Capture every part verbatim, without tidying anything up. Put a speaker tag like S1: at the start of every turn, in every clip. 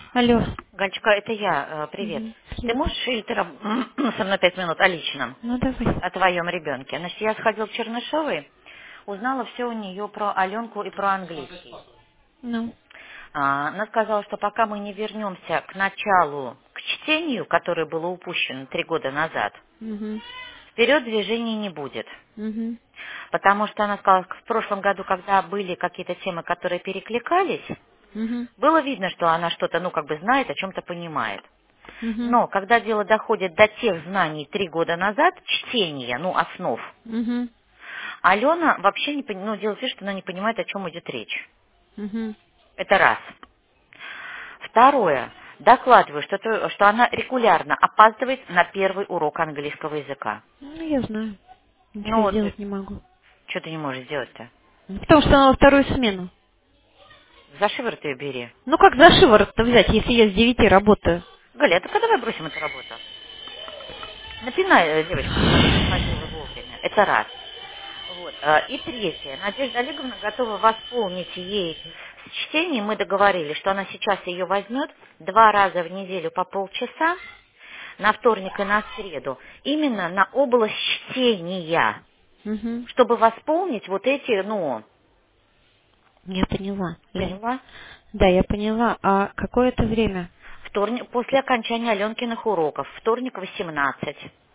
S1: Алло.
S2: Галечка, это я. э, Привет.
S1: Угу.
S2: Ты
S1: Привет.
S2: можешь или ты раб- со мной пять минут о личном,
S1: Ну давай.
S2: о твоем ребенке? Значит, я сходила к Чернышевой, узнала все у нее про Аленку и про английский.
S1: Ну.
S2: А, Она сказала, что пока мы не вернемся к началу, к чтению, которое было упущено три года назад,
S1: Угу.
S2: вперед движения не будет.
S1: Угу.
S2: Потому что она сказала, в прошлом году, когда были какие-то темы, которые перекликались,
S1: Угу.
S2: было видно, что она что-то, ну, как бы знает, о чем-то понимает.
S1: Угу.
S2: Но когда дело доходит до тех знаний три года назад, чтения, ну, основ,
S1: Угу.
S2: Алена вообще не понимает, ну, дело в том, что она не понимает, о чем идет речь.
S1: Угу.
S2: Это раз. Второе. Докладываю, что, то- что она регулярно опаздывает на первый урок английского языка.
S1: Ну, я знаю.
S2: Ну,
S1: Ничего
S2: вот,
S1: сделать не могу.
S2: что ты не можешь сделать-то?
S1: Потому что она во вторую смену.
S2: За шиворот ее бери.
S1: Ну как за шиворот-то взять, если я с девяти работаю?
S2: Галя, а только давай бросим эту работу. Напинай э, девочку, чтобы она приходила вовремя. Это раз. Вот. а, И третье. Надежда Олеговна готова восполнить ей с чтением. Мы договорились, что она сейчас ее возьмет два раза в неделю по полчаса, на вторник и на среду, именно на область чтения,
S1: Угу.
S2: чтобы восполнить вот эти, ну,
S1: Я поняла, Лен.
S2: поняла,
S1: Да, я поняла. А какое это время?
S2: вторник, после окончания Аленкиных уроков, вторник восемнадцать.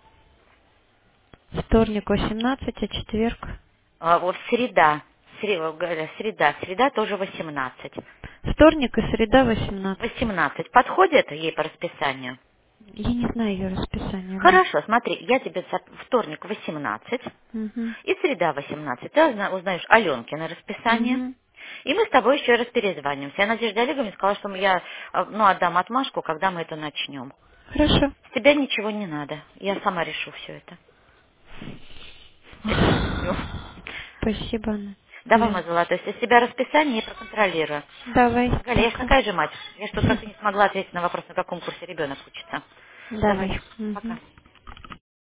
S1: Вторник восемнадцать, а четверг?
S2: А, вот среда, сре- говоря, среда, среда тоже восемнадцать.
S1: Вторник и среда восемнадцать.
S2: восемнадцать. Подходит ей по расписанию?
S1: Я не знаю ее расписание, Лен.
S2: Хорошо, смотри, я тебе за вторник восемнадцать
S1: Угу.
S2: и среда восемнадцать. Ты узна- узнаешь Аленкино расписание.
S1: Угу.
S2: И мы с тобой еще раз перезвонимся. Я Надежда Олеговна сказала, что я э, ну, отдам отмашку, когда мы это начнем.
S1: Хорошо.
S2: С тебя ничего не надо. Я сама решу все это. Это все.
S1: Спасибо, Анна.
S2: Давай,
S1: Лен.
S2: мой золотой, с тебя расписание я проконтролирую.
S1: Давай,
S2: Галя, я же
S1: пока.
S2: такая же мать. Я что-то как-то не смогла ответить на вопрос, на каком курсе ребенок учится. Давай.
S1: Давай.
S2: Пока.
S1: Мгм.